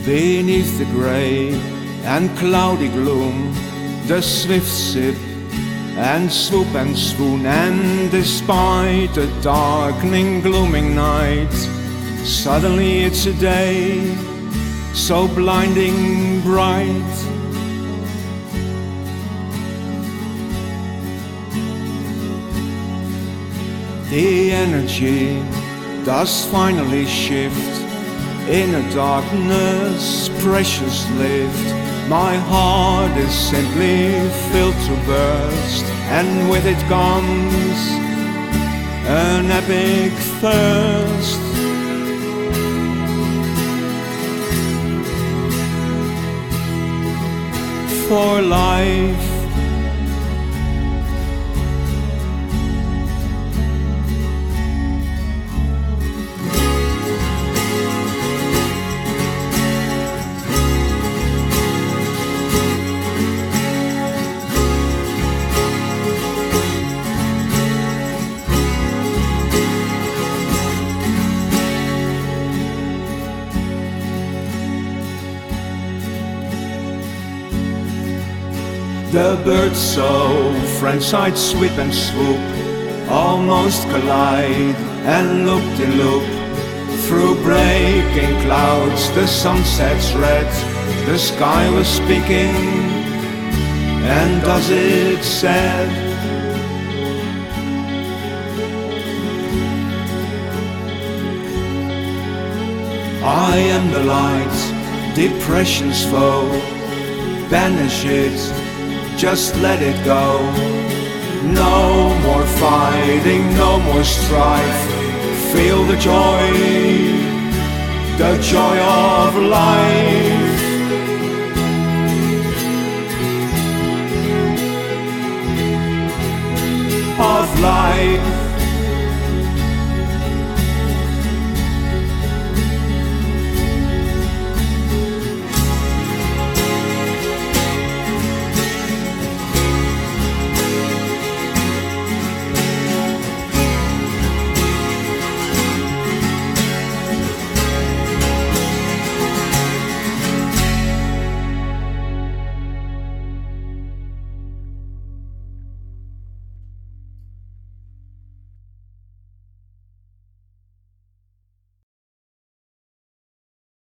Beneath the grey and cloudy gloom, the swift sip and swoop and swoon, and despite the darkening, glooming night, suddenly it's a day so blinding bright. The energy does finally shift. In a darkness precious lift, my heart is simply filled to burst, and with it comes an epic thirst for life. The birds so friend-side sweep and swoop almost collide and loop de loop. Through breaking clouds the sun sets red. The sky was speaking, and does it said, I am the light, depression's foe. Banish it, just let it go. No more fighting, no more strife. Feel the joy of life. Of life.